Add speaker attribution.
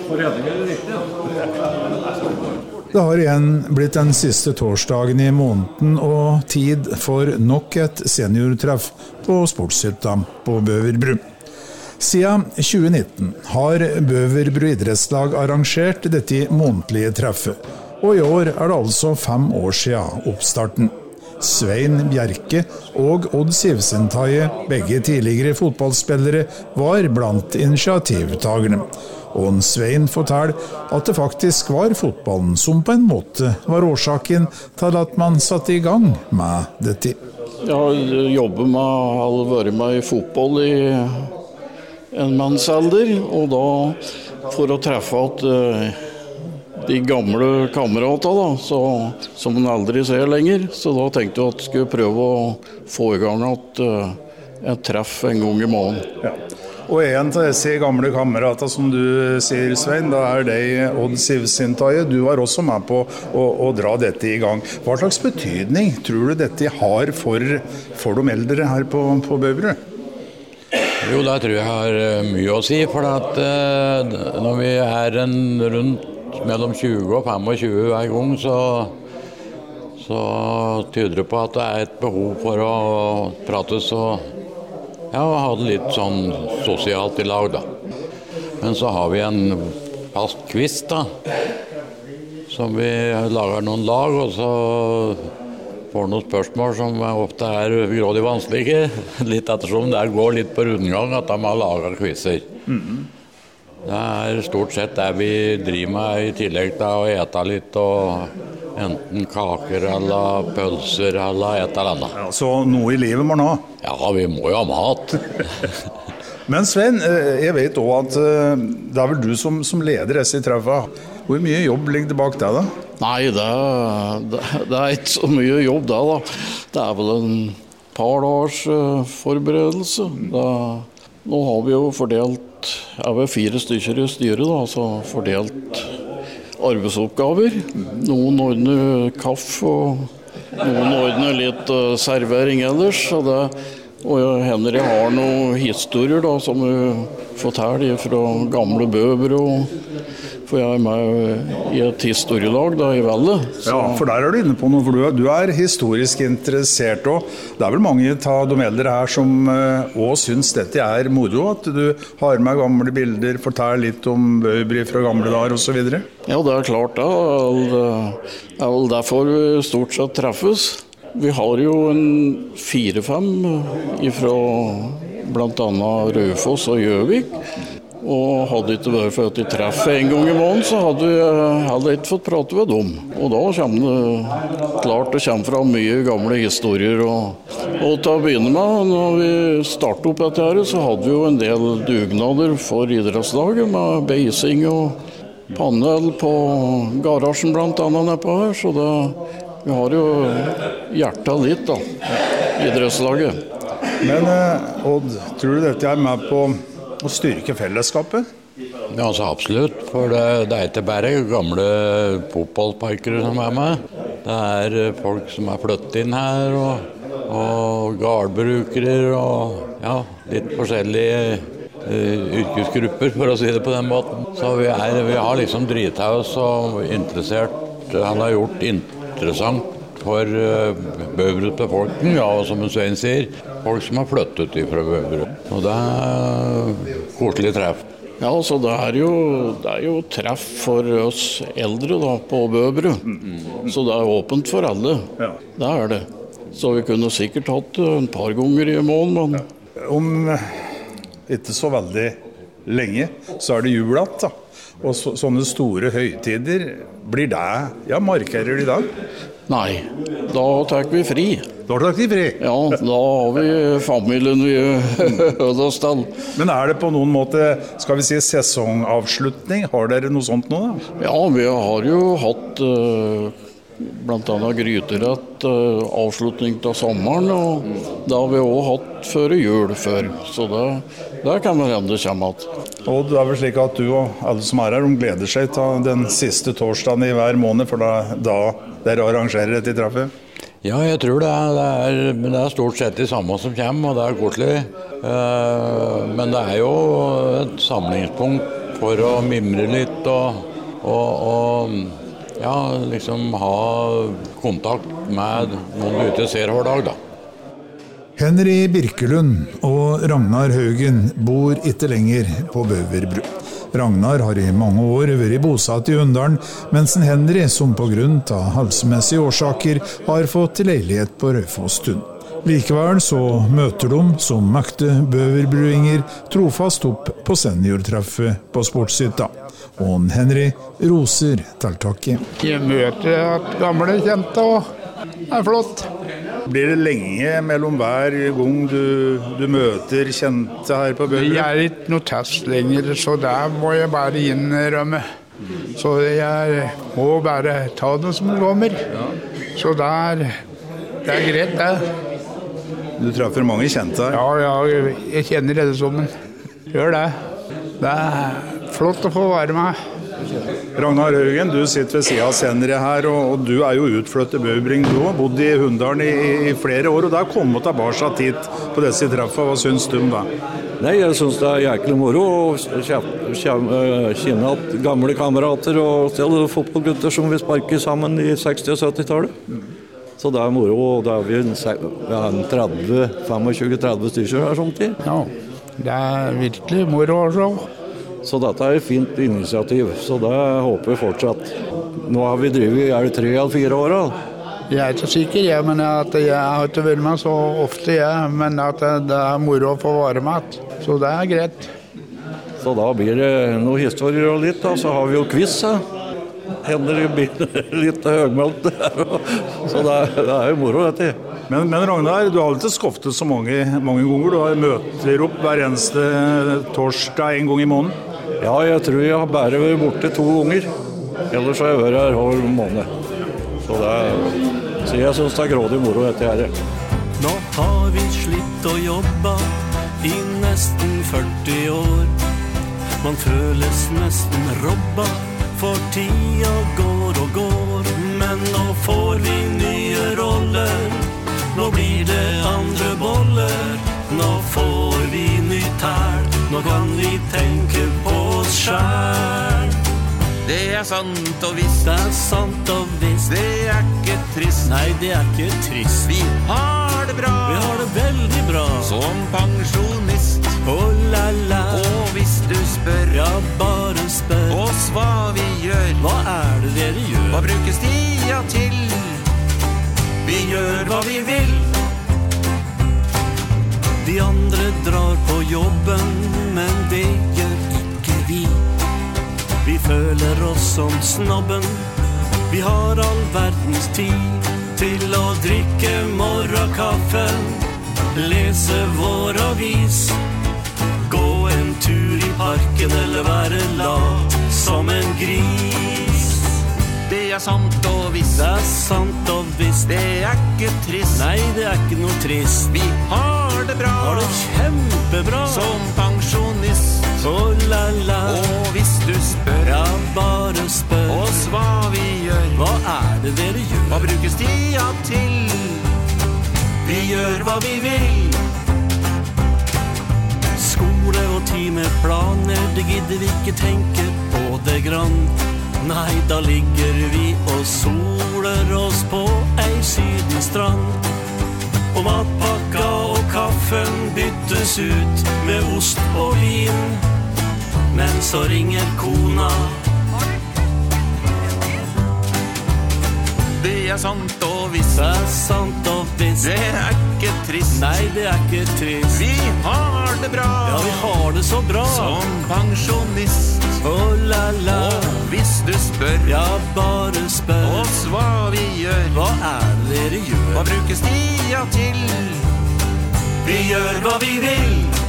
Speaker 1: Det har igjen blitt den siste torsdagen i måneden og tid for nok et seniortreff på sportshytta på Bøverbru. Siden 2019 har Bøverbru idrettslag arrangert dette månedlige treffet, og i år er det altså 5 år siden oppstarten. Svein Bjerke og Odd Sivsentaje, begge tidligere fotballspillere, var blant initiativtagerne. Og Svein forteller at det faktisk var fotballen som på en måte var årsaken til at man satte i gang med dette.
Speaker 2: Jeg har jobbet med, har vært med i fotball i en mannsalder, og da for å treffe at de gamle kameratene som man aldri ser lenger, så da tenkte jeg at jeg skulle prøve å få i gang et treff en gang i måneden.
Speaker 1: Ja. Og en av disse gamle kamerater som du sier, Svein, da er deg Odd Sivsentaje. Du var også med på å dra dette i gang. Hva slags betydning tror du dette har for de eldre her på Bøverbru?
Speaker 3: Jo, det tror jeg har mye å si, for at når vi er rundt mellom 20 og 25 hver gang, så tyder det på at det er et behov for å prates og ha det litt sånn sosialt i lag da. Men så har vi en fast quiz da, som vi lager noen lag, og så får noen spørsmål som ofte er grådig vanskelige, litt ettersom det går litt på rundgang at de har laget quizzer. Det er stort sett det vi driver med i tillegg til å ete litt og enten kaker eller pølser eller et eller annet.
Speaker 1: Ja, så noe i livet må man ha?
Speaker 3: Ja, vi må jo ha mat.
Speaker 1: Men Svein, jeg vet også at det er vel du som leder disse treffene. Hvor mye jobb ligger det bak deg da?
Speaker 2: Nei, det er ikke så mye jobb da. Det er vel en par dagers forberedelse. Nå har vi jo fordelt, jeg var 4 stykker i styret da, så fordelt arbeidsoppgaver. Noen ordner kaffe, og noen ordner litt servering ellers. Og Henry har noen historier da, som forteller fra gamle Bøverbru. For jeg er med i et historielag da, i Velle.
Speaker 1: Ja, for der er du inne på noe, for du er historisk interessert også. Det er vel mange av de eldre her som også synes dette er moro, at du har med gamle bilder, forteller litt om Bøverbru fra gamle dager og så videre.
Speaker 2: Ja, det er klart da. Det er vel derfor vi stort sett treffes. Vi har jo en 4-5 fra blant annet Raufoss og Gjøvik. Og hadde ikke vært for at de treffer en gang i måneden, så hadde jeg ikke fått prate med dem. Og da kommer det klart det kommer fra mye gamle historier. Og til å begynne med, når vi startet opp dette her, så hadde vi jo en del dugnader for idrettslaget med beising og panel på garasjen blant annet nedpå her. Så vi har jo hjertet litt da, idrettslaget.
Speaker 1: Men Odd, tror du dette er med på å styrke fellesskapet?
Speaker 3: Ja, altså absolutt, for det er ikke bare gamle fotballparkere som er med. Det er folk som er flyttet inn her, og gardbrukere, og ja, litt forskjellige yrkesgrupper, for å si det på den måten. Så vi har liksom drita oss og interessert, han har gjort interessant for Bøverbrus befolkning, ja, og som Svein sier, folk som har flyttet fra Bøverbrus. Og det er koselig treff.
Speaker 2: Ja, så det er jo treff for oss eldre da, på Bøverbrus. Så det er åpent for alle.
Speaker 1: Ja.
Speaker 2: Det er det. Så vi kunne sikkert hatt en par ganger i måneden, men...
Speaker 1: Om ikke så veldig lenge, så er det jul igjen, da. Og sånne store høytider, blir det, ja, markerer de dag?
Speaker 2: Nei, da tar vi fri.
Speaker 1: Da tar vi fri?
Speaker 2: Ja, da har vi familien vi holder oss til.
Speaker 1: Men er det på noen måte, skal vi si, sesongavslutning? Har dere noe sånt nå da?
Speaker 2: Ja, vi har jo hatt blant annet gryterett avslutning av sommeren, og det har vi også hatt før jul før. Så det kan vel hende kommer at.
Speaker 1: Og det er vel slik at du og alle som er her, de gleder seg til den siste torsdagen i hver måned, for da dere arrangerer dette treffet?
Speaker 3: Ja, jeg tror det er stort sett de samme som kommer, og det er koselig. Men det er jo et samlingspunkt for å mimre litt og ja, liksom ha kontakt med noen du ikke ser hver dag da.
Speaker 1: Henry Birkelund og Ragnar Haugen bor ikke lenger på Bøverbru. Ragnar har i mange år vært bosatt i Hunndalen, mens Henry, som på grunn av helsemessige årsaker, har fått leilighet på Raufoss-Tun. Likevel så møter de som mekte bøverbruinger trofast opp på seniortreffet på sportshytta. Og Henry roser tiltaket.
Speaker 4: Jeg møter gamle kjente, og det er flott.
Speaker 1: Blir det lenge mellom hver gang du møter kjente her på Bøverbru?
Speaker 4: Jeg er ikke noe test lenger, så der må jeg bare innrømme. Så jeg må bare ta det som det kommer. Så det er greit det.
Speaker 1: Du treffer mange kjente her?
Speaker 4: Ja, jeg kjenner det som en. Gjør det. Det er flott å få være med.
Speaker 1: Ragnar Haugen, du sitter ved siden av senere her, og du er jo utflyttet bøverbring. Du har bodd i Hunndalen i flere år, og da kom du tilbake hit på disse treffene. Hva syns du om det?
Speaker 5: Nei, jeg synes det er jæklig moro å kjenne at gamle kamerater og fotballgutter som vi sparker sammen i 60- og 70-tallet. Så det er moro, og det er vi 25-30 stykker her samtidig.
Speaker 4: Ja, det er virkelig moro å se.
Speaker 5: Så dette er et fint initiativ, så det håper jeg fortsatt. Nå har vi drevet 3 eller 4 år.
Speaker 4: Jeg er ikke sikker, men at jeg har ikke vært med så ofte, men at det er moro å få være med. Så det er greit.
Speaker 5: Så da blir det noen historier og litt, og så har vi jo quiz. Hender det blir litt høgmeldt der, så det er jo moro dette.
Speaker 1: Men Ragnar, du har ikke skoftet så mange ganger. Du har møter opp hver eneste torsdag en gang i måneden.
Speaker 5: Ja, jeg tror jeg har bare vært borte 2 ganger. Ellers har jeg vært her hver måned. Så jeg synes det er grådig moro dette her.
Speaker 6: Nå har vi slitt og jobbet i nesten 40 år. Man føles nesten robba, for tida går og går. Men nå får vi nye roller, nå blir det andre boller. Nå får vi nytt her, nå kan vi tenke på oss selv.
Speaker 7: Det er sant og visst,
Speaker 6: det er sant og visst,
Speaker 7: det er ikke trist.
Speaker 6: Nei, det er ikke trist.
Speaker 7: Vi har det bra,
Speaker 6: vi har det veldig bra,
Speaker 7: som pensjonist.
Speaker 6: Oh la la,
Speaker 7: og hvis du spør,
Speaker 6: ja bare spør
Speaker 7: oss hva vi gjør.
Speaker 6: Hva er det dere gjør?
Speaker 7: Hva brukes tida til? Vi gjør hva vi vil.
Speaker 6: De andre drar på jobben, men det gjør ikke vi. Vi føler oss som snobben, vi har all verdens tid til å drikke morgenkaffen, lese vår avis, gå en tur i parken eller være lat som en gris.
Speaker 7: Det er sant og visst,
Speaker 6: det er sant og visst,
Speaker 7: det er ikke trist.
Speaker 6: Nei, det er ikke noe trist.
Speaker 7: Vi har det bra,
Speaker 6: har det kjempebra,
Speaker 7: som pensjonist.
Speaker 6: Oh la la,
Speaker 7: og hvis du spør,
Speaker 6: ja bare spør
Speaker 7: oss hva vi gjør.
Speaker 6: Hva er det dere gjør?
Speaker 7: Hva brukes tida til? Vi gjør hva vi vil.
Speaker 6: Skole og timeplaner, det gidder vi ikke tenke på det grann. Nei, da ligger vi og soler oss på ei sydenstrand. Og matpakka og kaffen byttes ut med ost og vin. Men så ringer kona.
Speaker 7: Det er sant og visst,
Speaker 6: det er sant og visst,
Speaker 7: det er ikke trist.
Speaker 6: Nei, det er ikke trist.
Speaker 7: Vi har det bra,
Speaker 6: ja vi har det så bra,
Speaker 7: som pensjonist.
Speaker 6: Oh la la,
Speaker 7: og hvis du spør,
Speaker 6: ja bare spør
Speaker 7: oss hva vi gjør.
Speaker 6: Hva er det dere gjør?
Speaker 7: Hva brukes tida til?
Speaker 6: Vi gjør hva vi vil.